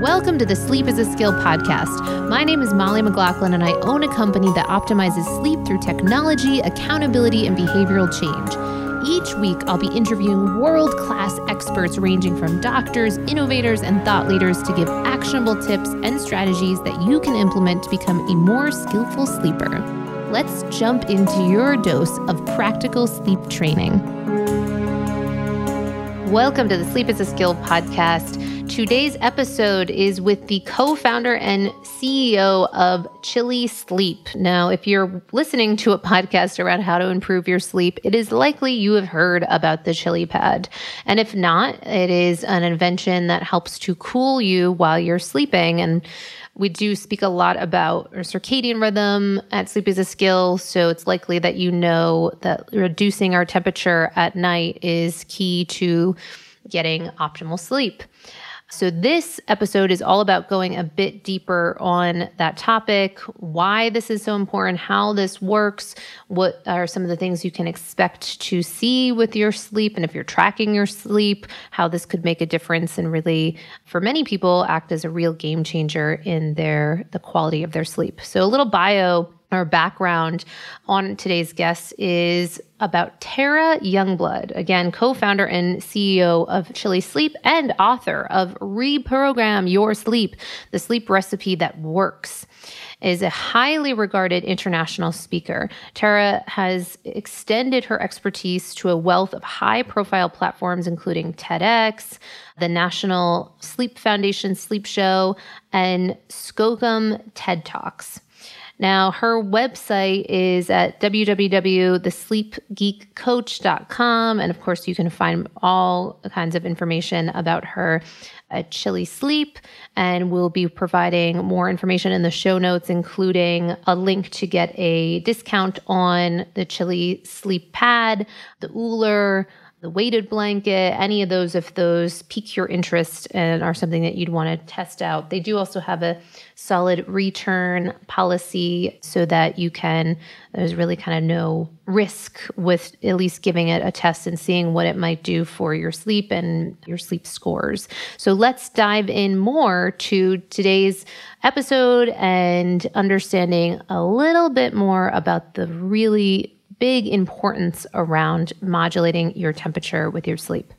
Welcome to the Sleep is a Skill podcast. My name is Molly McLaughlin, and I own a company that optimizes sleep through technology, accountability, and behavioral change. Each week, I'll be interviewing world-class experts ranging from doctors, innovators, and thought leaders to give actionable tips and strategies that you can implement to become a more skillful sleeper. Let's jump into your dose of practical sleep training. Welcome to the Sleep is a Skill podcast. Today's episode is with the co-founder and CEO of Chili Sleep. Now, if you're listening to a podcast around how to improve your sleep, it is likely you have heard about the Chili Pad. And if not, it is an invention that helps to cool you while you're sleeping. And we do speak a lot about our circadian rhythm at Sleep is a Skill, so it's likely that you know that reducing our temperature at night is key to getting optimal sleep. So this episode is all about going a bit deeper on that topic, why this is so important, how this works, what are some of the things you can expect to see with your sleep, and if you're tracking your sleep, how this could make a difference and really, for many people, act as a real game changer in the quality of their sleep. So a little bio or background on today's guest is about Tara Youngblood, again, co-founder and CEO of Chili Sleep and author of Reprogram Your Sleep, the sleep recipe that works, is a highly regarded international speaker. Tara has extended her expertise to a wealth of high-profile platforms, including TEDx, the National Sleep Foundation Sleep Show, and Skogum TED Talks. Now, her website is at www.thesleepgeekcoach.com. And of course, you can find all kinds of information about her at Chili Sleep. And we'll be providing more information in the show notes, including a link to get a discount on the Chili Sleep Pad, the Ooler, the weighted blanket, any of those, if those pique your interest and are something that you'd want to test out. They do also have a solid return policy so that there's really kind of no risk with at least giving it a test and seeing what it might do for your sleep and your sleep scores. So let's dive in more to today's episode and understanding a little bit more about the really big importance around modulating your temperature with your sleep.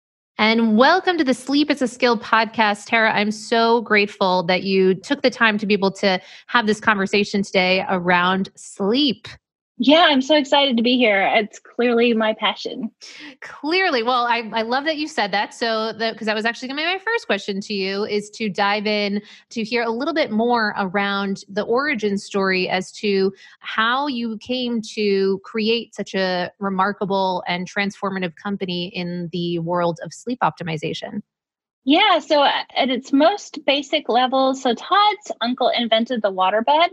And welcome to the Sleep is a Skill podcast. Tara, I'm so grateful that you took the time to be able to have this conversation today around sleep. Yeah, I'm so excited to be here. It's clearly my passion. Clearly. Well, I love that you said that. Because that was actually going to be my first question to you, is to dive in to hear a little bit more around the origin story as to how you came to create such a remarkable and transformative company in the world of sleep optimization. Yeah, so at its most basic level, so Todd's uncle invented the waterbed.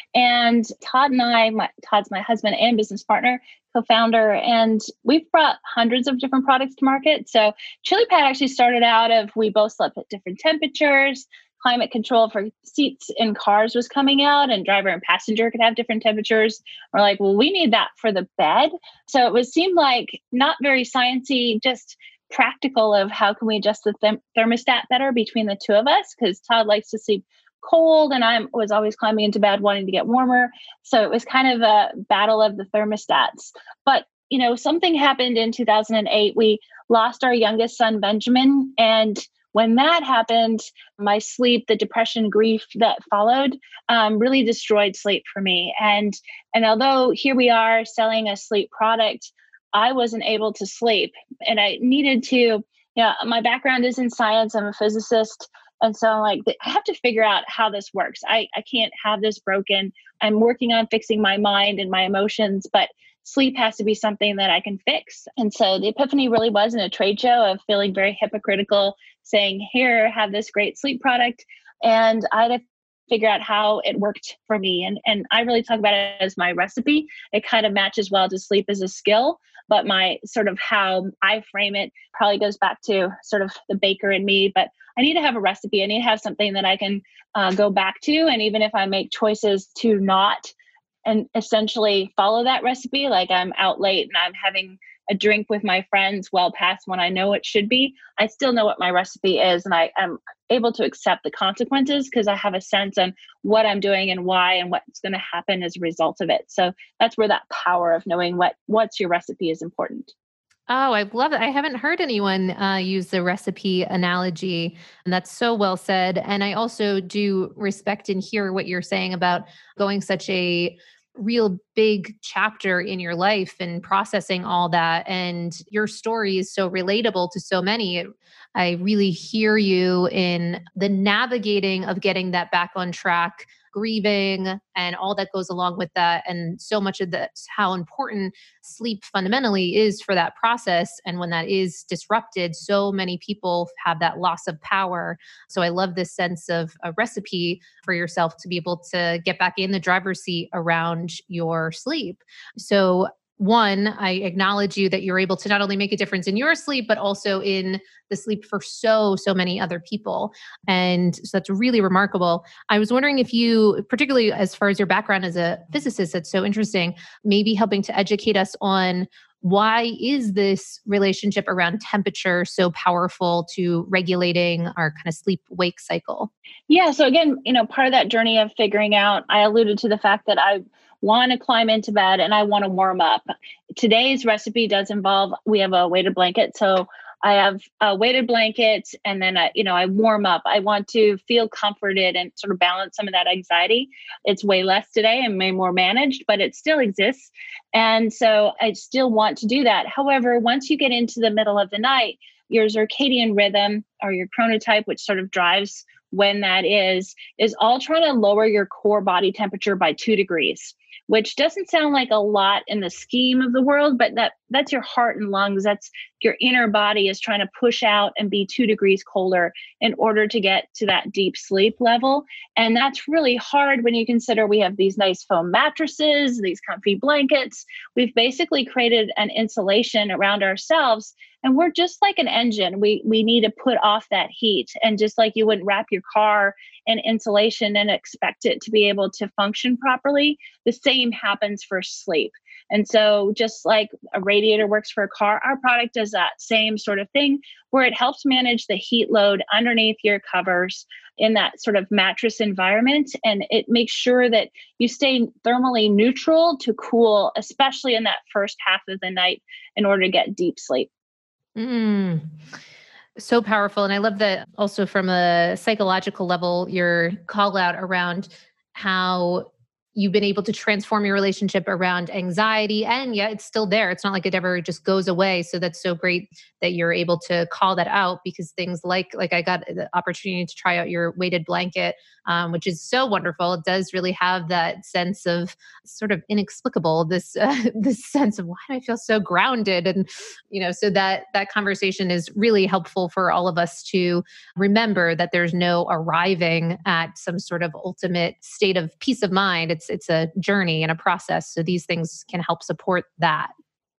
And Todd and Todd's my husband and business partner, co-founder, and we've brought hundreds of different products to market. So Chili Pad actually started out of we both slept at different temperatures. Climate control for seats in cars was coming out, and driver and passenger could have different temperatures. We're like, well, we need that for the bed. So it seemed like not very sciencey, just practical of how can we adjust the thermostat better between the two of us, because Todd likes to sleep cold and I was always climbing into bed wanting to get warmer. So it was kind of a battle of the thermostats. But, something happened in 2008. We lost our youngest son, Benjamin. And when that happened, my sleep, the depression, grief that followed, really destroyed sleep for me. And although here we are selling a sleep product, I wasn't able to sleep. And I needed to, my background is in science. I'm a physicist. And so I'm like, I have to figure out how this works. I can't have this broken. I'm working on fixing my mind and my emotions, but sleep has to be something that I can fix. And so the epiphany really was in a trade show of feeling very hypocritical, saying, here, have this great sleep product. And I had to figure out how it worked for me. And I really talk about it as my recipe. It kind of matches well to sleep as a skill, but my sort of how I frame it probably goes back to sort of the baker in me. But I need to have a recipe. I need to have something that I can go back to. And even if I make choices to not and essentially follow that recipe, like I'm out late and I'm having a drink with my friends well past when I know it should be, I still know what my recipe is, and I am able to accept the consequences because I have a sense on what I'm doing and why and what's going to happen as a result of it. So that's where that power of knowing what's your recipe is important. Oh, I love it. I haven't heard anyone use the recipe analogy, and that's so well said. And I also do respect and hear what you're saying about going such a real big chapter in your life and processing all that. And your story is so relatable to so many. I really hear you in the navigating of getting that back on track, grieving, and all that goes along with that. And so much of that's how important sleep fundamentally is for that process. And when that is disrupted, so many people have that loss of power. So I love this sense of a recipe for yourself to be able to get back in the driver's seat around your sleep. So one, I acknowledge you that you're able to not only make a difference in your sleep, but also in the sleep for so many other people. And so that's really remarkable. I was wondering if you, particularly as far as your background as a physicist, that's so interesting, maybe helping to educate us on why is this relationship around temperature so powerful to regulating our kind of sleep wake cycle? Yeah. So again, part of that journey of figuring out, I alluded to the fact that I want to climb into bed and I want to warm up. Today's recipe does involve, we have a weighted blanket. So I have a weighted blanket and then I warm up. I want to feel comforted and sort of balance some of that anxiety. It's way less today and way more managed, but it still exists. And so I still want to do that. However, once you get into the middle of the night, your circadian rhythm or your chronotype, which sort of drives when that is all trying to lower your core body temperature by 2 degrees, which doesn't sound like a lot in the scheme of the world, but that's your heart and lungs. That's your inner body is trying to push out and be 2 degrees colder in order to get to that deep sleep level. And that's really hard when you consider we have these nice foam mattresses, these comfy blankets. We've basically created an insulation around ourselves. And we're just like an engine. We need to put off that heat. And just like you wouldn't wrap your car in insulation and expect it to be able to function properly, the same happens for sleep. And so just like a radiator works for a car, our product does that same sort of thing where it helps manage the heat load underneath your covers in that sort of mattress environment. And it makes sure that you stay thermally neutral to cool, especially in that first half of the night in order to get deep sleep. Mm. So powerful. And I love that also from a psychological level, your call out around how you've been able to transform your relationship around anxiety. And yeah, it's still there. It's not like it ever just goes away. So that's so great that you're able to call that out, because things like I got the opportunity to try out your weighted blanket, which is so wonderful. It does really have that sense of sort of inexplicable, this this sense of why do I feel so grounded, and so that conversation is really helpful for all of us to remember that there's no arriving at some sort of ultimate state of peace of mind. It's a journey and a process. So these things can help support that.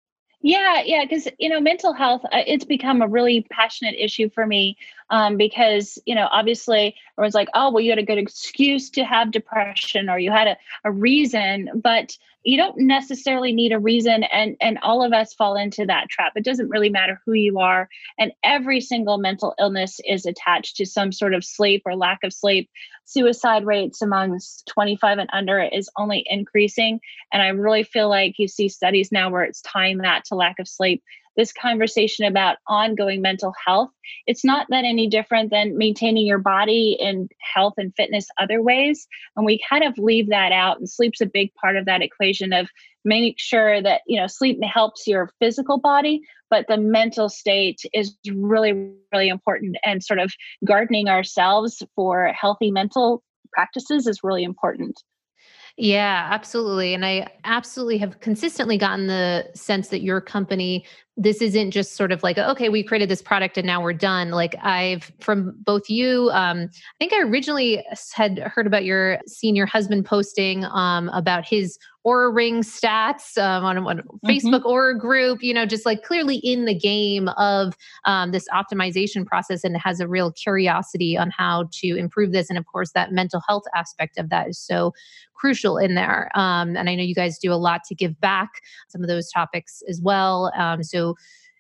Yeah, because mental health, it's become a really passionate issue for me, because obviously everyone's like, oh, well, you had a good excuse to have depression, or you had a reason, but you don't necessarily need a reason, and all of us fall into that trap. It doesn't really matter who you are, and every single mental illness is attached to some sort of sleep or lack of sleep. Suicide rates amongst 25 and under is only increasing. And I really feel like you see studies now where it's tying that to lack of sleep. This conversation about ongoing mental health, it's not that any different than maintaining your body in health and fitness other ways. And we kind of leave that out. And sleep's a big part of that equation of making sure that, sleep helps your physical body, but the mental state is really, really important. And sort of gardening ourselves for healthy mental practices is really important. Yeah, absolutely. And I absolutely have consistently gotten the sense that your company, this isn't just sort of like, okay, we created this product and now we're done. Like I've, from both you, I think I originally had heard about seeing your husband posting about his Aura Ring stats on Facebook Aura group, just like clearly in the game of this optimization process, and has a real curiosity on how to improve this. And of course, that mental health aspect of that is so crucial in there. And I know you guys do a lot to give back some of those topics as well. So So,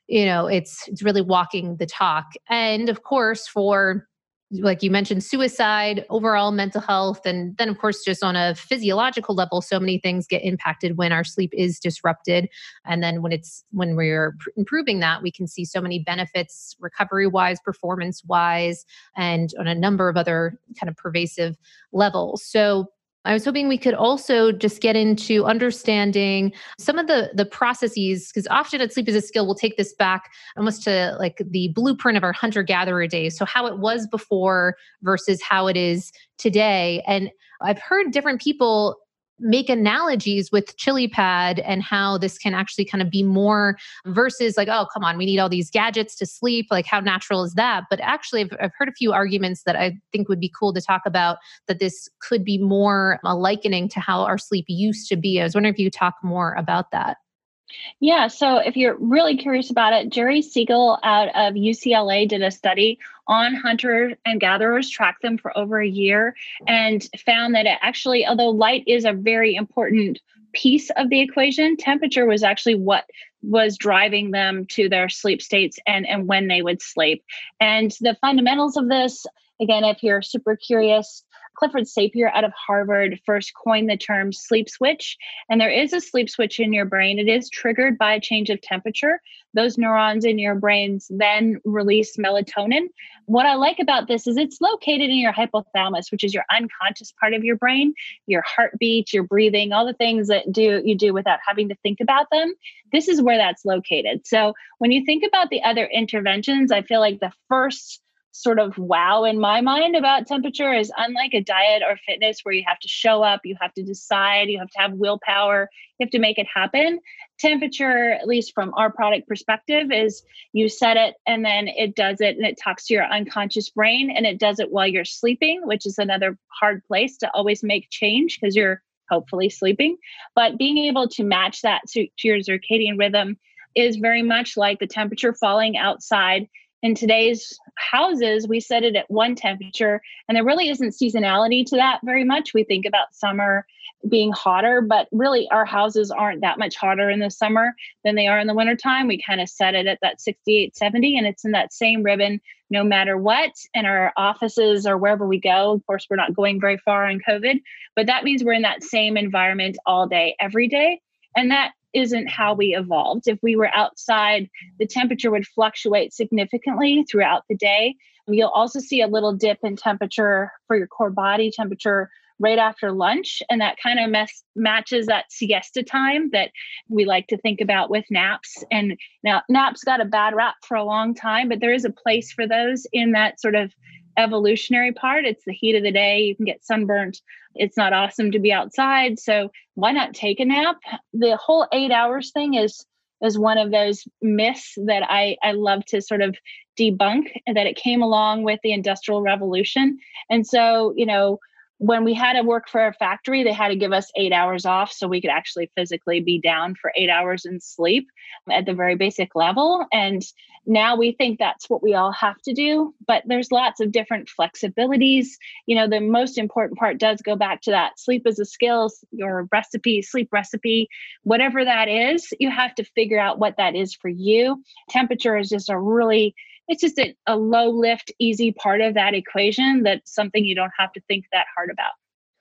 it's really walking the talk. And of course, for like you mentioned, suicide, overall mental health, and then of course, just on a physiological level, so many things get impacted when our sleep is disrupted. And then when we're improving that, we can see so many benefits, recovery wise, performance wise, and on a number of other kind of pervasive levels. So I was hoping we could also just get into understanding some of the processes, because often at Sleep is a Skill, we'll take this back almost to like the blueprint of our hunter-gatherer days. So how it was before versus how it is today. And I've heard different people make analogies with ChiliPad and how this can actually kind of be more versus like, oh, come on, we need all these gadgets to sleep. Like, how natural is that? But actually, I've heard a few arguments that I think would be cool to talk about, that this could be more a likening to how our sleep used to be. I was wondering if you could talk more about that. Yeah, so if you're really curious about it, Jerry Siegel out of UCLA did a study on hunter and gatherers, tracked them for over a year, and found that it actually, although light is a very important piece of the equation, temperature was actually what was driving them to their sleep states and when they would sleep. And the fundamentals of this, again, if you're super curious, Clifford Sapir out of Harvard first coined the term sleep switch. And there is a sleep switch in your brain. It is triggered by a change of temperature. Those neurons in your brains then release melatonin. What I like about this is it's located in your hypothalamus, which is your unconscious part of your brain, your heartbeat, your breathing, all the things that you do without having to think about them. This is where that's located. So when you think about the other interventions, I feel like the first sort of wow in my mind about temperature is, unlike a diet or fitness where you have to show up, you have to decide, you have to have willpower, you have to make it happen. Temperature, at least from our product perspective, is you set it and then it does it, and it talks to your unconscious brain, and it does it while you're sleeping, which is another hard place to always make change because you're hopefully sleeping. But being able to match that to your circadian rhythm is very much like the temperature falling outside. In today's houses, we set it at one temperature, and there really isn't seasonality to that very much. We think about summer being hotter, but really our houses aren't that much hotter in the summer than they are in the wintertime. We kind of set it at that 68, 70, and it's in that same ribbon no matter what. In our offices or wherever we go, of course, we're not going very far on COVID, but that means we're in that same environment all day, every day. And that isn't how we evolved. If we were outside, the temperature would fluctuate significantly throughout the day. You'll also see a little dip in temperature for your core body temperature right after lunch. And that kind of matches that siesta time that we like to think about with naps. And now naps got a bad rap for a long time, but there is a place for those in that sort of evolutionary part. It's the heat of the day. You can get sunburnt. It's not awesome to be outside. So why not take a nap? The whole 8 hours thing is one of those myths that I love to sort of debunk, that it came along with the Industrial Revolution. And so, when we had to work for a factory, they had to give us 8 hours off so we could actually physically be down for 8 hours and sleep at the very basic level. And now we think that's what we all have to do, but there's lots of different flexibilities. The most important part does go back to that sleep is a skill, your recipe, sleep recipe, whatever that is, you have to figure out what that is for you. Temperature is just it's just a low lift, easy part of that equation. That's something you don't have to think that hard about.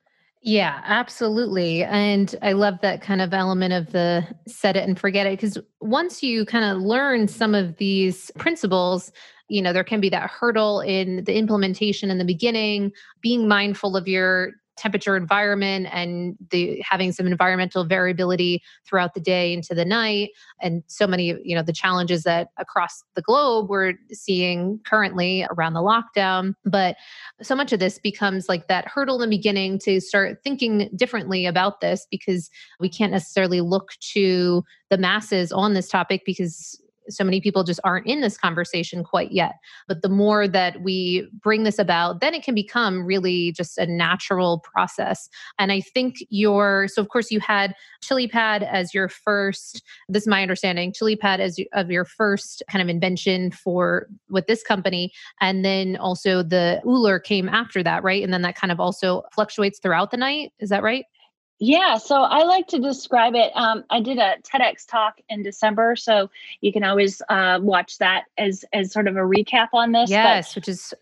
Yeah, absolutely. And I love that kind of element of the set it and forget it. Because once you kind of learn some of these principles, there can be that hurdle in the implementation in the beginning, being mindful of your temperature environment and having some environmental variability throughout the day into the night. And so many, the challenges that across the globe we're seeing currently around the lockdown. But so much of this becomes like that hurdle in the beginning to start thinking differently about this, because we can't necessarily look to the masses on this topic because so many people just aren't in this conversation quite yet. But the more that we bring this about, then it can become really just a natural process. And I think so of course you had ChiliPad as your first, this is my understanding, ChiliPad as of your first kind of invention with this company. And then also the Ooler came after that, right? And then that kind of also fluctuates throughout the night. Is that right? Yeah, so I like to describe it. I did a TEDx talk in December, so you can always watch that as sort of a recap on this. But Yes, which is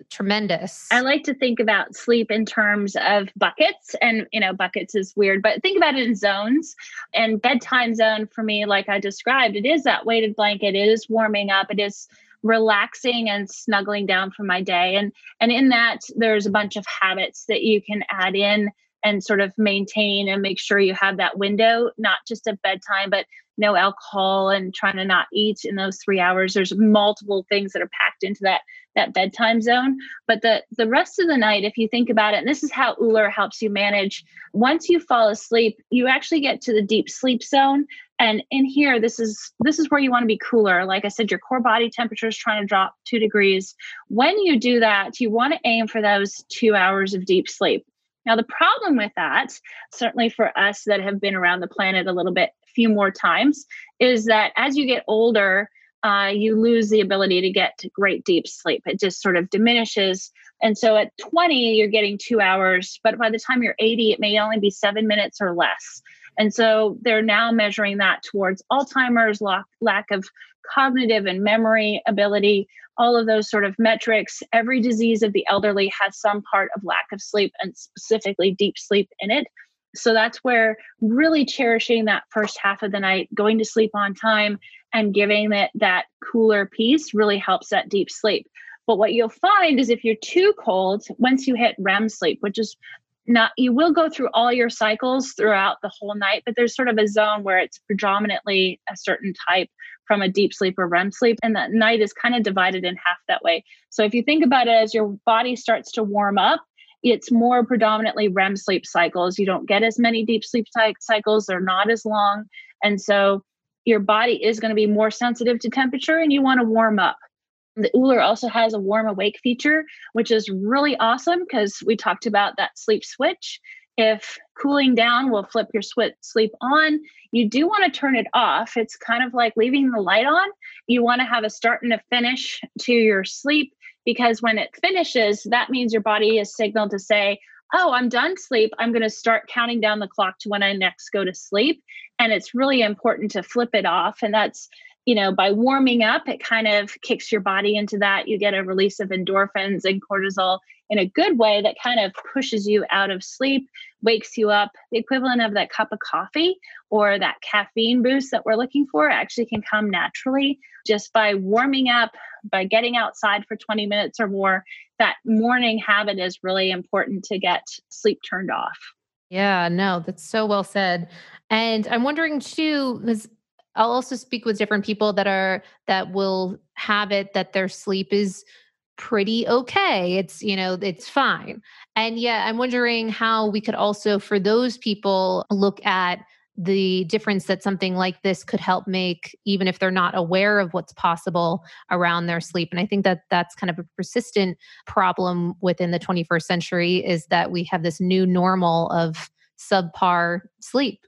I tremendous. like to think about sleep in terms of buckets, and buckets is weird, but think about it in zones. And bedtime zone for me, like I described, it is that weighted blanket. It is warming up. It is relaxing and snuggling down for my day. And in that, there's a bunch of habits that you can add in and sort of maintain and make sure you have that window, not just at bedtime, but no alcohol and trying to not eat in those 3 hours. There's multiple things that are packed into that bedtime zone. But the rest of the night, if you think about it, and this is how Uller helps you manage, once you fall asleep, you actually get to the deep sleep zone. And in here, this is where you want to be cooler. Like I said, your core body temperature is trying to drop 2 degrees. When you do that, you want to aim for those 2 hours of deep sleep. Now, the problem with that, certainly for us that have been around the planet a little bit, few more times, is that as you get older, you lose the ability to get to great deep sleep. It just sort of diminishes. And so at 20, you're getting 2 hours, but by the time you're 80, it may only be 7 minutes or less. And so they're now measuring that towards Alzheimer's, lack of cognitive and memory ability, all of those sort of metrics. Every disease of the elderly has some part of lack of sleep and specifically deep sleep in it. So that's where really cherishing that first half of the night, going to sleep on time and giving it that cooler piece really helps that deep sleep. But what you'll find is if you're too cold, once you hit REM sleep, which is not, you will go through all your cycles throughout the whole night, but there's sort of a zone where it's predominantly a certain type from a deep sleep or REM sleep. And that night is kind of divided in half that way. So if you think about it, as your body starts to warm up, it's more predominantly REM sleep cycles. You don't get as many deep sleep cycles. They're not as long. And so your body is going to be more sensitive to temperature and you want to warm up. The Uller also has a warm awake feature, which is really awesome because we talked about that sleep switch. If cooling down will flip your sleep on, you do want to turn it off. It's kind of like leaving the light on. You want to have a start and a finish to your sleep because when it finishes, that means your body is signaled to say, oh, I'm done sleep. I'm going to start counting down the clock to when I next go to sleep. And it's really important to flip it off. And that's, by warming up, it kind of kicks your body into that. You get a release of endorphins and cortisol in a good way that kind of pushes you out of sleep, wakes you up. The equivalent of that cup of coffee or that caffeine boost that we're looking for actually can come naturally just by warming up, by getting outside for 20 minutes or more. That morning habit is really important to get sleep turned off. Yeah, no, that's so well said. And I'm wondering too, because I'll also speak with different people that will have it that their sleep is pretty okay. It's fine. And yeah, I'm wondering how we could also, for those people, look at the difference that something like this could help make, even if they're not aware of what's possible around their sleep. And I think that that's kind of a persistent problem within the 21st century is that we have this new normal of subpar sleep.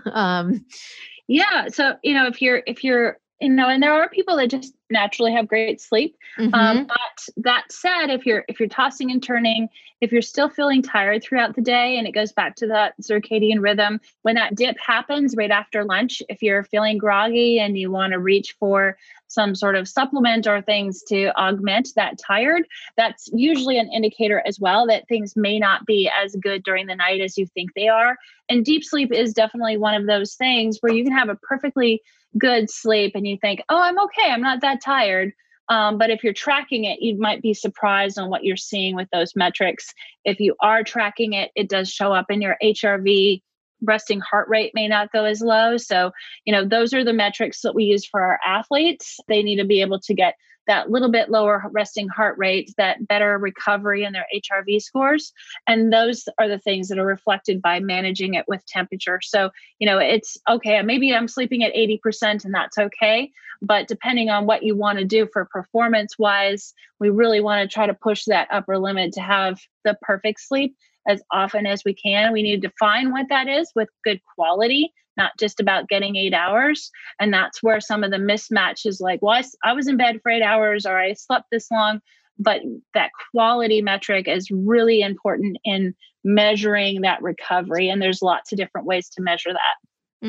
um, Yeah. So, if you're, and there are people that just naturally have great sleep. mhm. But that said, if you're tossing and turning, if you're still feeling tired throughout the day, and it goes back to that circadian rhythm, when that dip happens right after lunch, if you're feeling groggy and you want to reach for some sort of supplement or things to augment that tired, that's usually an indicator as well that things may not be as good during the night as you think they are. And deep sleep is definitely one of those things where you can have a perfectly good sleep and you think, oh, I'm okay, I'm not that tired. But if you're tracking it, you might be surprised on what you're seeing with those metrics. If you are tracking it, it does show up in your HRV. Resting heart rate may not go as low. So, those are the metrics that we use for our athletes. They need to be able to get that little bit lower resting heart rate, that better recovery in their HRV scores. And those are the things that are reflected by managing it with temperature. So, it's okay. Maybe I'm sleeping at 80% and that's okay. But depending on what you want to do for performance wise, we really want to try to push that upper limit to have the perfect sleep as often as we can. We need to define what that is with good quality, not just about getting 8 hours. And that's where some of the mismatch is like, well, I was in bed for 8 hours or I slept this long. but that quality metric is really important in measuring that recovery. And there's lots of different ways to measure that.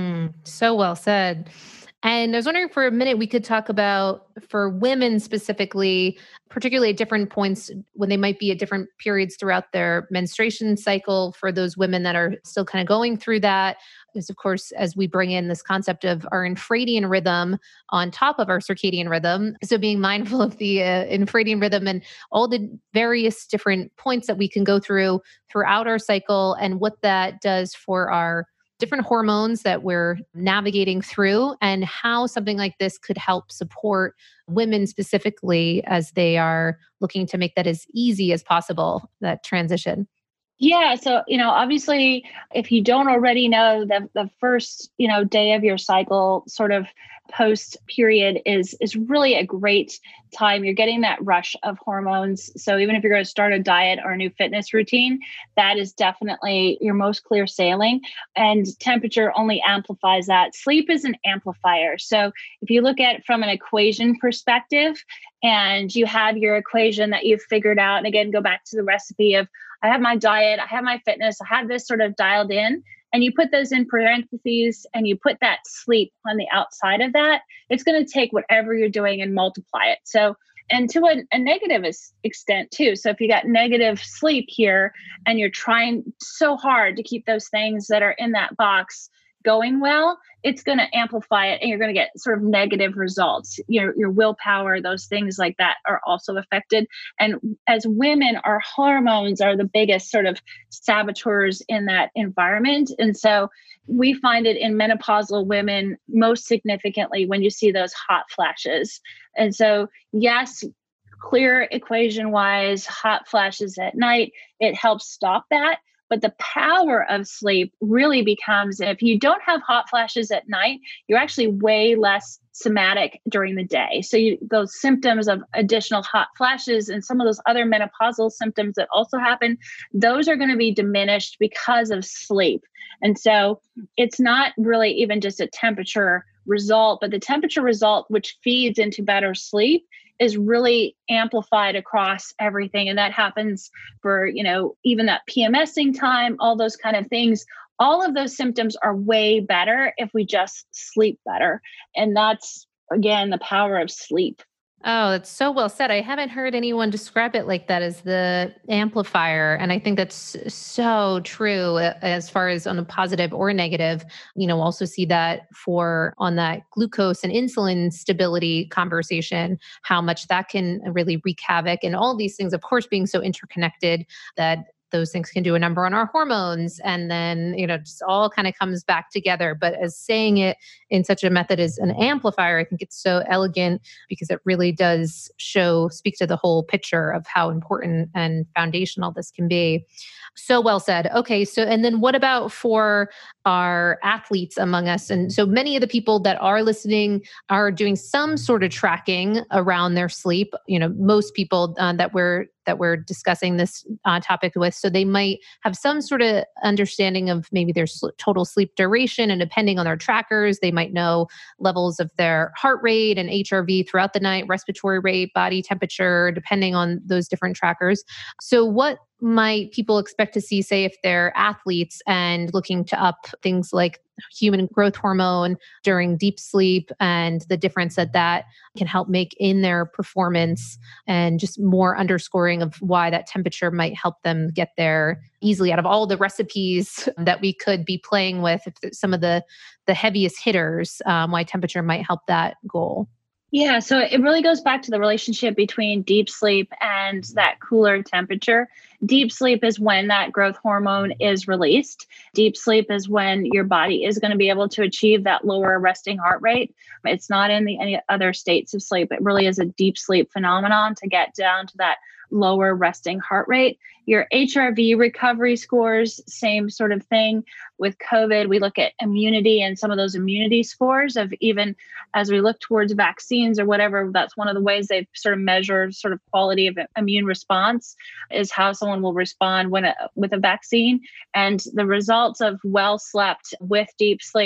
So well said. And I was wondering for a minute, we could talk about for women specifically, particularly at different points when they might be at different periods throughout their menstruation cycle, for those women that are still kind of going through that. Is of course, as we bring in this concept of our infradian rhythm on top of our circadian rhythm. So being mindful of the infradian rhythm and all the various different points that we can go through throughout our cycle and what that does for our different hormones that we're navigating through, and how something like this could help support women specifically as they are looking to make that as easy as possible, that transition. Yeah. So, obviously, if you don't already know, the first, day of your cycle, sort of post period, is really a great time. You're getting that rush of hormones. So even if you're going to start a diet or a new fitness routine, that is definitely your most clear sailing. And temperature only amplifies that. Sleep is an amplifier. So if you look at it from an equation perspective, and you have your equation that you've figured out, and again, go back to the recipe of, I have my diet, I have my fitness, I have this sort of dialed in, and you put those in parentheses and you put that sleep on the outside of that, it's going to take whatever you're doing and multiply it. So, and to a negative extent too. So if you got negative sleep here and you're trying so hard to keep those things that are in that box going well, it's going to amplify it and you're going to get sort of negative results. Your willpower, those things like that are also affected. And as women, our hormones are the biggest sort of saboteurs in that environment. And so we find it in menopausal women most significantly when you see those hot flashes. And so, yes, clear equation wise, hot flashes at night, it helps stop that. But the power of sleep really becomes, if you don't have hot flashes at night, you're actually way less somatic during the day. So those symptoms of additional hot flashes and some of those other menopausal symptoms that also happen, those are going to be diminished because of sleep. And so it's not really even just a temperature result, but the temperature result, which feeds into better sleep, is really amplified across everything. And that happens for, even that PMSing time, all those kind of things. All of those symptoms are way better if we just sleep better. And that's, again, the power of sleep. Oh, that's so well said. I haven't heard anyone describe it like that, as the amplifier. And I think that's so true as far as on a positive or negative. Also see that for on that glucose and insulin stability conversation, how much that can really wreak havoc. And all these things, of course, being so interconnected, that those things can do a number on our hormones. And then, just all kind of comes back together. But as saying it in such a method as an amplifier, I think it's so elegant because it really does speak to the whole picture of how important and foundational this can be. So well said. Okay. So, and then what about for our athletes among us? And so many of the people that are listening are doing some sort of tracking around their sleep. Most people that we're discussing this topic with, so they might have some sort of understanding of maybe their total sleep duration, and depending on their trackers, they might know levels of their heart rate and HRV throughout the night, respiratory rate, body temperature, depending on those different trackers. So what might people expect to see, say, if they're athletes and looking to up things like human growth hormone during deep sleep, and the difference that can help make in their performance, and just more underscoring of why that temperature might help them get there easily out of all the recipes that we could be playing with, if some of the heaviest hitters, why temperature might help that goal. Yeah, so it really goes back to the relationship between deep sleep and that cooler temperature. Deep sleep is when that growth hormone is released. Deep sleep is when your body is going to be able to achieve that lower resting heart rate. It's not in any other states of sleep. It really is a deep sleep phenomenon to get down to that lower resting heart rate. Your HRV recovery scores, same sort of thing. With COVID, we look at immunity and some of those immunity scores of, even as we look towards vaccines or whatever, that's one of the ways they sort of measure sort of quality of immune response, is how someone will respond with a vaccine. And the results of well slept with deep sleep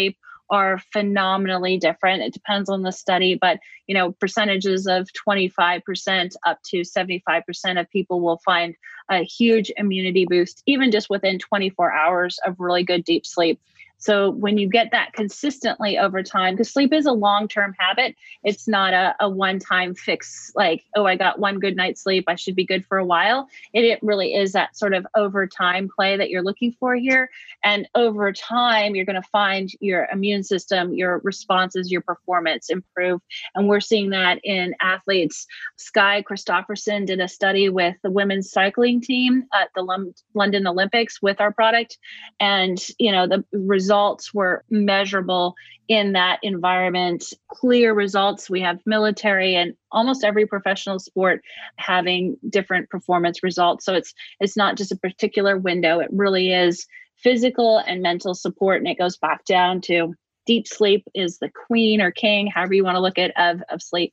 are phenomenally different. It depends on the study, but percentages of 25% up to 75% of people will find a huge immunity boost, even just within 24 hours of really good deep sleep. So when you get that consistently over time, because sleep is a long-term habit, it's not a one-time fix like, oh, I got one good night's sleep, I should be good for a while. It really is that sort of over time play that you're looking for here. And over time, you're going to find your immune system, your responses, your performance improve. And we're seeing that in athletes. Skye Christopherson did a study with the women's cycling team at the London Olympics with our product. And, the results were measurable in that environment, clear results. We have military and almost every professional sport having different performance results. So it's not just a particular window. It really is physical and mental support. And it goes back down to deep sleep is the queen or king, however you want to look at of sleep.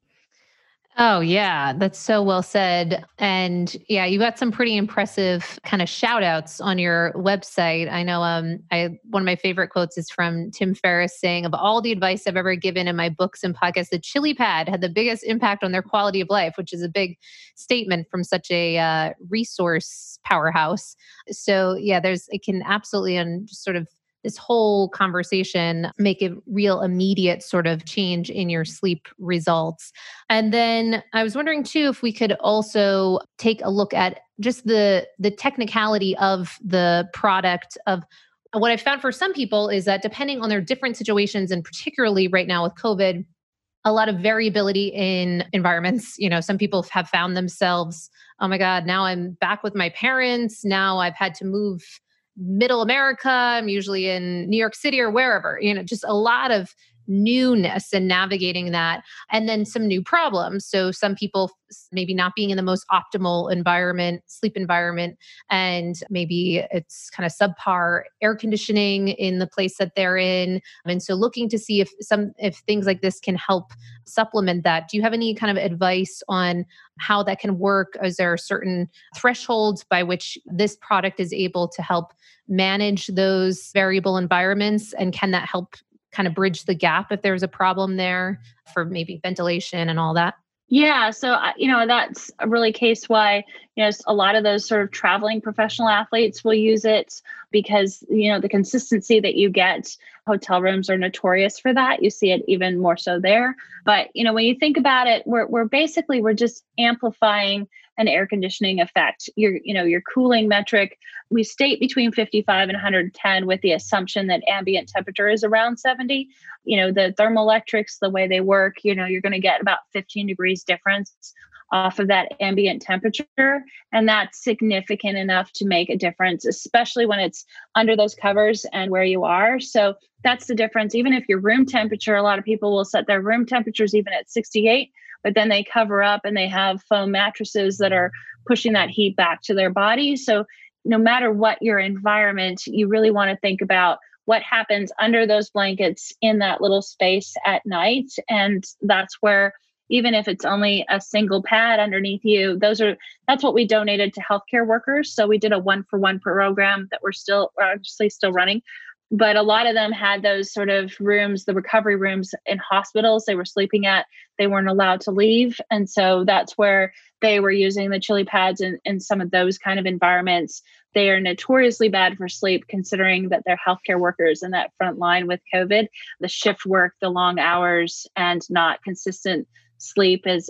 Oh, yeah, that's so well said. And yeah, you got some pretty impressive kind of shout outs on your website. I know one of my favorite quotes is from Tim Ferriss saying, of all the advice I've ever given in my books and podcasts, the Chili Pad had the biggest impact on their quality of life, which is a big statement from such a resource powerhouse. So yeah, it can absolutely just sort of this whole conversation make a real immediate sort of change in your sleep results. And then I was wondering too, if we could also take a look at just the technicality of the product. Of what I've found for some people is that depending on their different situations, and particularly right now with COVID, a lot of variability in environments. Some people have found themselves, oh my God, now I'm back with my parents. Now I've had to move middle America. I'm usually in New York City or wherever, just a lot of newness and navigating that. And then some new problems. So some people maybe not being in the most optimal sleep environment, and maybe it's kind of subpar air conditioning in the place that they're in. And so looking to see if things like this can help supplement that. Do you have any kind of advice on how that can work? Is there certain thresholds by which this product is able to help manage those variable environments? And can that help kind of bridge the gap if there's a problem there for maybe ventilation and all that? Yeah. So, that's a really case why, a lot of those sort of traveling professional athletes will use it because, the consistency that you get, hotel rooms are notorious for that. You see it even more so there. But, when you think about it, we're just amplifying an air conditioning effect. Your cooling metric, we state between 55 and 110 with the assumption that ambient temperature is around 70. The thermoelectrics, the way they work, you're going to get about 15 degrees difference off of that ambient temperature. And that's significant enough to make a difference, especially when it's under those covers and where you are. So that's the difference. Even if your room temperature, a lot of people will set their room temperatures even at 68, but then they cover up and they have foam mattresses that are pushing that heat back to their body. So no matter what your environment, you really want to think about what happens under those blankets in that little space at night. And that's where, even if it's only a single pad underneath you, that's what we donated to healthcare workers. So we did a 1-for-1 program that we're obviously still running. But a lot of them had those sort of rooms, the recovery rooms in hospitals they were sleeping at. They weren't allowed to leave. And so that's where they were using the Chili Pads in some of those kind of environments. They are notoriously bad for sleep, considering that they're healthcare workers in that front line with COVID. The shift work, the long hours, and not consistent sleep is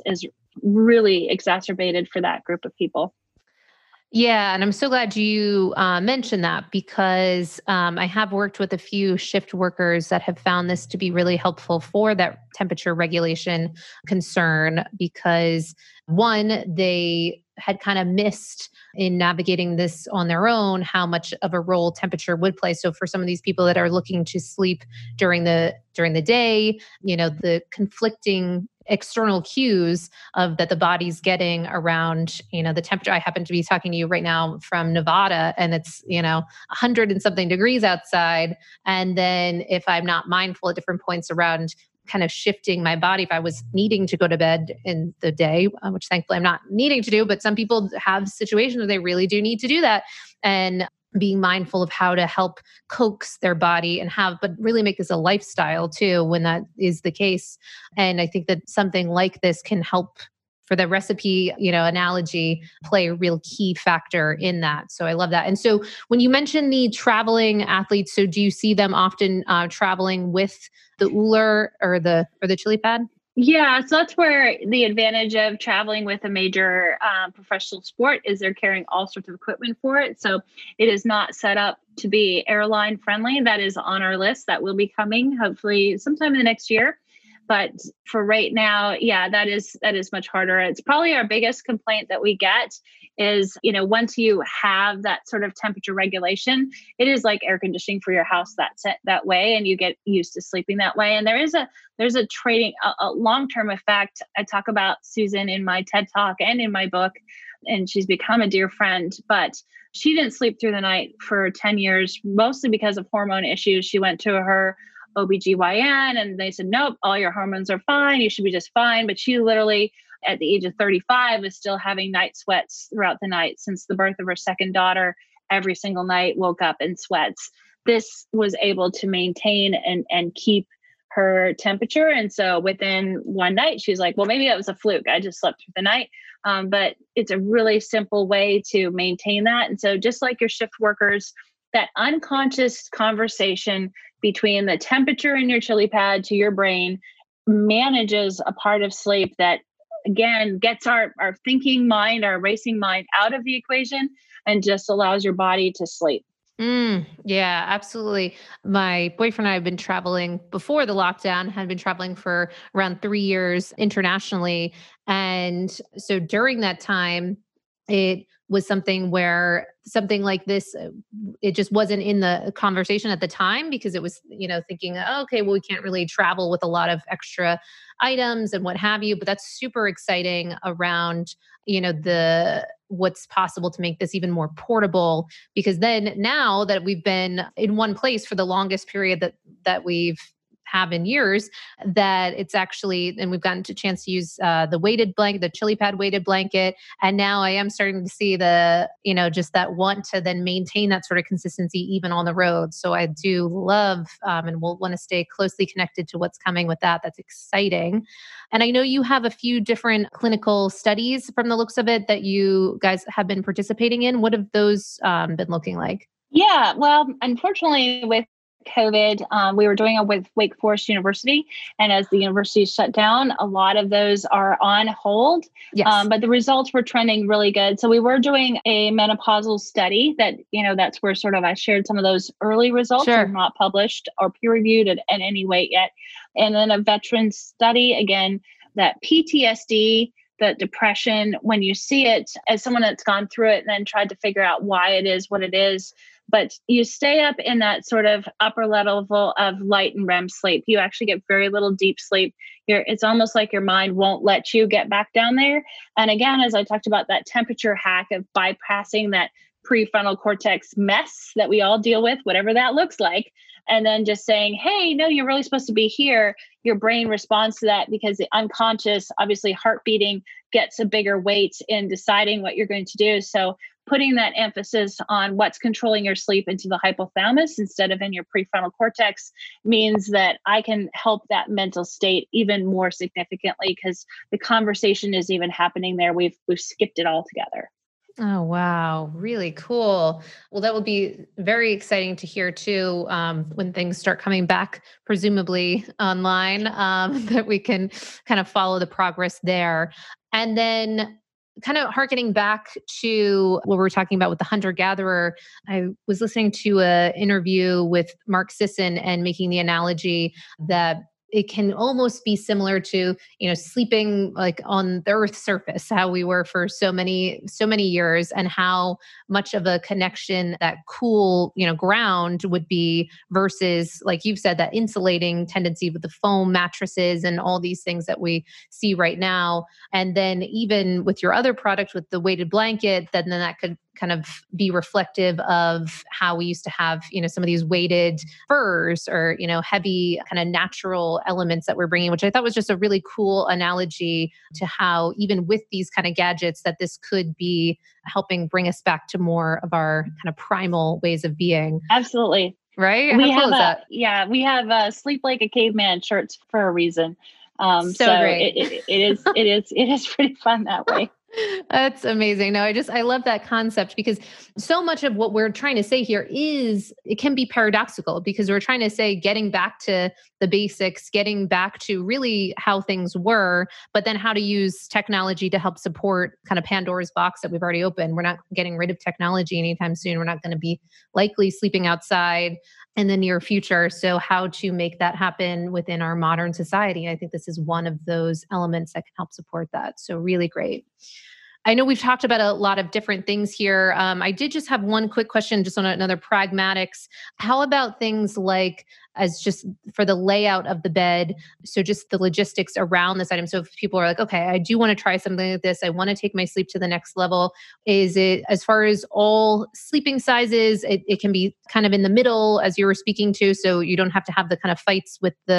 really exacerbated for that group of people. Yeah, and I'm so glad you mentioned that, because I have worked with a few shift workers that have found this to be really helpful for that temperature regulation concern, because one, they had kind of missed in navigating this on their own how much of a role temperature would play. So for some of these people that are looking to sleep during the day, the conflicting external cues of that the body's getting around, the temperature. I happen to be talking to you right now from Nevada, and it's, 100 and something degrees outside. And then if I'm not mindful at different points around kind of shifting my body, if I was needing to go to bed in the day, which thankfully I'm not needing to do, but some people have situations where they really do need to do that. And being mindful of how to help coax their body and but really make this a lifestyle too, when that is the case. And I think that something like this can help, for the recipe, analogy, play a real key factor in that. So I love that. And so when you mentioned the traveling athletes, so do you see them often traveling with the Ooler or the Chili Pad? Yeah, so that's where the advantage of traveling with a major professional sport is they're carrying all sorts of equipment for it. So it is not set up to be airline friendly. That is on our list. That will be coming hopefully sometime in the next year. But for right now, yeah, that is much harder. It's probably our biggest complaint that we get is, once you have that sort of temperature regulation, it is like air conditioning for your house that way, and you get used to sleeping that way. And there's a long-term effect. I talk about Susan in my TED Talk and in my book, and she's become a dear friend, but she didn't sleep through the night for 10 years, mostly because of hormone issues. She went to her OBGYN and they said, nope, all your hormones are fine. You should be just fine. But she literally, at the age of 35, is still having night sweats throughout the night since the birth of her second daughter. Every single night woke up in sweats. This was able to maintain and keep her temperature. And so within one night, she's like, well, maybe that was a fluke. I just slept through the night. But it's a really simple way to maintain that. And so just like your shift workers, that unconscious conversation between the temperature in your Chili Pad to your brain manages a part of sleep that, again, gets our thinking mind, our racing mind out of the equation and just allows your body to sleep. Yeah, absolutely. My boyfriend and I have been traveling before the lockdown, had been traveling for around 3 years internationally. And so during that time, it was something like this, it just wasn't in the conversation at the time because it was, thinking, oh, okay, well, we can't really travel with a lot of extra items and what have you. But that's super exciting around, what's possible to make this even more portable, because then now that we've been in one place for the longest period that we've have in years, that it's actually, and we've gotten a chance to use the weighted blanket, the Chili Pad weighted blanket. And now I am starting to see just that want to then maintain that sort of consistency even on the road. So I do love, and we'll want to stay closely connected to what's coming with that. That's exciting. And I know you have a few different clinical studies from the looks of it that you guys have been participating in. What have those been looking like? Yeah, well, unfortunately, with COVID, we were doing it with Wake Forest University. And as the university shut down, a lot of those are on hold. Yes. But the results were trending really good. So we were doing a menopausal study that, that's where sort of I shared some of those early results. Sure. Are not published or peer reviewed at any weight yet. And then a veteran study, again, that PTSD, the depression, when you see it as someone that's gone through it and then tried to figure out why it is what it is, but you stay up in that sort of upper level of light and REM sleep. You actually get very little deep sleep. It's almost like your mind won't let you get back down there. And again, as I talked about that temperature hack of bypassing that prefrontal cortex mess that we all deal with, whatever that looks like, and then just saying, hey, no, you're really supposed to be here. Your brain responds to that because the unconscious, obviously heart beating, gets a bigger weight in deciding what you're going to do. So putting that emphasis on what's controlling your sleep into the hypothalamus instead of in your prefrontal cortex means that I can help that mental state even more significantly because the conversation is even happening there. We've skipped it all together. Oh, wow. Really cool. Well, that will be very exciting to hear too, when things start coming back, presumably online, that we can kind of follow the progress there. And then kind of harkening back to what we were talking about with the hunter-gatherer, I was listening to an interview with Mark Sisson and making the analogy that it can almost be similar to, sleeping like on the Earth's surface, how we were for so many years, and how much of a connection that cool, ground would be versus, like you've said, that insulating tendency with the foam mattresses and all these things that we see right now. And then even with your other product with the weighted blanket, then that could kind of be reflective of how we used to have, some of these weighted furs or, heavy kind of natural elements that we're bringing, which I thought was just a really cool analogy to how even with these kind of gadgets that this could be helping bring us back to more of our kind of primal ways of being. Absolutely. Right? We How cool have is that? we have sleep like a caveman shirts for a reason. So great. It is pretty fun that way. That's amazing. No, I love that concept because so much of what we're trying to say here it can be paradoxical because we're trying to say getting back to the basics, getting back to really how things were, but then how to use technology to help support kind of Pandora's box that we've already opened. We're not getting rid of technology anytime soon. We're not going to be likely sleeping outside in the near future. So how to make that happen within our modern society. I think this is one of those elements that can help support that. So really great. I know we've talked about a lot of different things here. I did just have one quick question just on another pragmatics. How about things like as just for the layout of the bed? So just the logistics around this item. So if people are like, okay, I do want to try something like this. I want to take my sleep to the next level. Is it as far as all sleeping sizes? It can be kind of in the middle as you were speaking to. So you don't have to have the kind of fights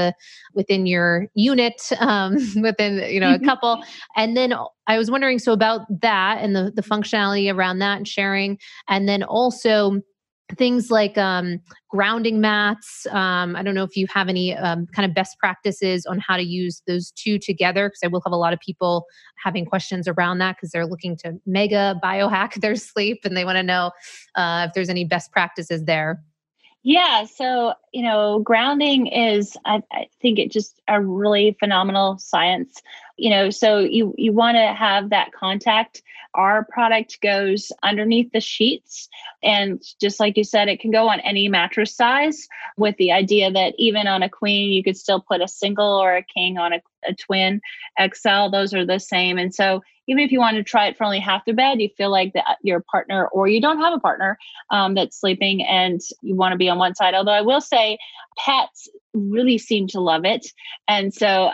within your unit, within, a couple. And then I was wondering, so about that and the functionality around that and sharing, and then also things like grounding mats. I don't know if you have any kind of best practices on how to use those two together, because I will have a lot of people having questions around that because they're looking to mega biohack their sleep and they want to know if there's any best practices there. Yeah. So, grounding is, I think it just a really phenomenal science. So you want to have that contact. Our product goes underneath the sheets. And just like you said, it can go on any mattress size with the idea that even on a queen, you could still put a single or a king on a twin XL. Those are the same. And so even if you want to try it for only half the bed, you feel like that your partner, or you don't have a partner that's sleeping and you want to be on one side. Although I will say pets really seem to love it. And so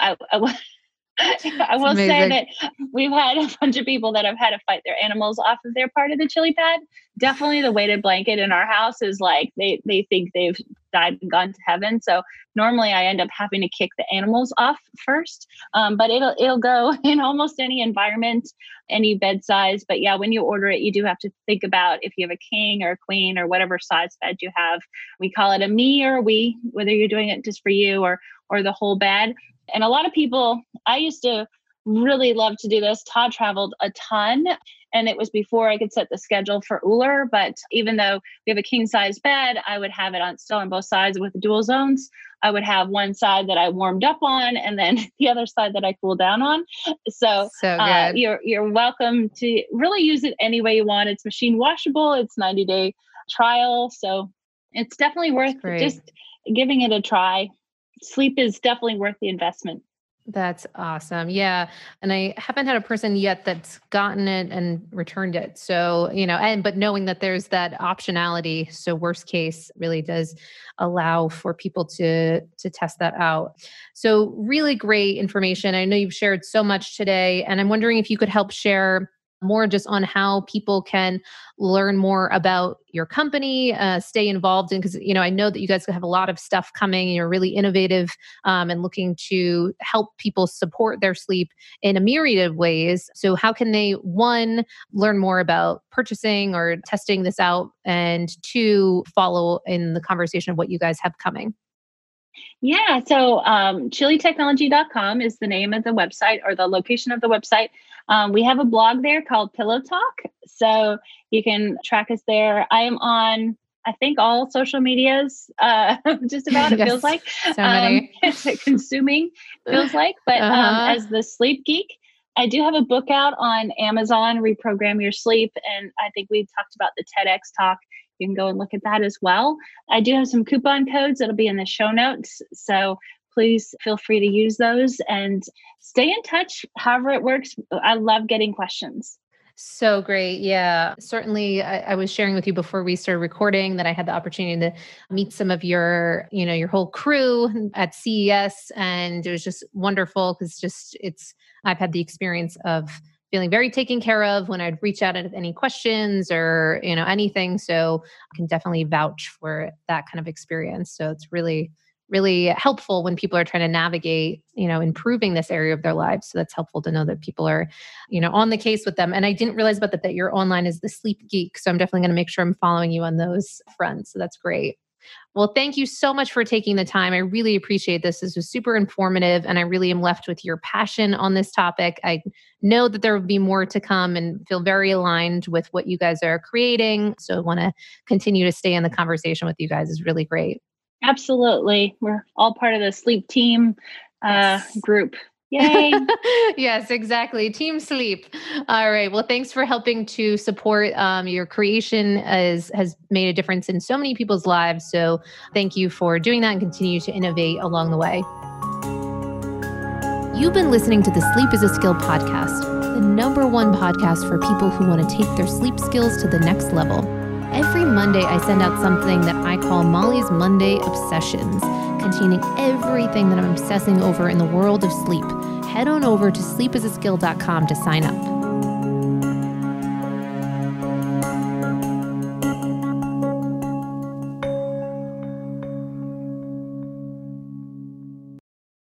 I will say that we've had a bunch of people that have had to fight their animals off of their part of the chili pad. Definitely the weighted blanket in our house is like they think they've died and gone to heaven. So normally I end up having to kick the animals off first. But it'll go in almost any environment, any bed size. But yeah, when you order it, you do have to think about if you have a king or a queen or whatever size bed you have. We call it a me or a we, whether you're doing it just for you or the whole bed. And a lot of people, I used to really love to do this. Todd traveled a ton, and it was before I could set the schedule for Uller. But even though we have a king size bed, I would have it still on both sides with the dual zones. I would have one side that I warmed up on, and then the other side that I cooled down on. So good. You're welcome to really use it any way you want. It's machine washable. It's 90-day trial, so it's definitely worth just giving it a try. Sleep is definitely worth the investment. That's awesome. Yeah. And I haven't had a person yet that's gotten it and returned it. So, but knowing that there's that optionality. So worst case really does allow for people to test that out. So really great information. I know you've shared so much today, and I'm wondering if you could help share more just on how people can learn more about your company, stay involved in, because, I know that you guys have a lot of stuff coming. You're really innovative and looking to help people support their sleep in a myriad of ways. So how can they, one, learn more about purchasing or testing this out, and two, follow in the conversation of what you guys have coming? Yeah. So chilitechnology.com is the name of the website, or the location of the website. We have a blog there called Pillow Talk. So you can track us there. I am on, I think, all social medias, just about, it feels like. So many. Consuming, feels like. But as the sleep geek, I do have a book out on Amazon, Reprogram Your Sleep. And I think we talked about the TEDx talk. You can go and look at that as well. I do have some coupon codes that'll be in the show notes. So please feel free to use those and stay in touch however it works. I love getting questions. So great. Yeah, certainly. I was sharing with you before we started recording that I had the opportunity to meet some of your whole crew at CES. And it was just wonderful because I've had the experience of feeling very taken care of when I'd reach out at any questions or, anything. So I can definitely vouch for that kind of experience. So it's really, really helpful when people are trying to navigate, improving this area of their lives. So that's helpful to know that people are, on the case with them. And I didn't realize about that you're online as the Sleep Geek. So I'm definitely going to make sure I'm following you on those fronts. So that's great. Well, thank you so much for taking the time. I really appreciate this. This was super informative, and I really am left with your passion on this topic. I know that there will be more to come and feel very aligned with what you guys are creating. So I want to continue to stay in the conversation with you guys. Is really great. Absolutely. We're all part of the sleep team group. Yay. Yes, exactly. Team Sleep. All right. Well, thanks for helping to support your creation has made a difference in so many people's lives. So thank you for doing that and continue to innovate along the way. You've been listening to the Sleep is a Skill podcast, the #1 podcast for people who want to take their sleep skills to the next level. Every Monday, I send out something that I call Molly's Monday Obsessions, containing everything that I'm obsessing over in the world of sleep. Head on over to sleepisaskill.com to sign up.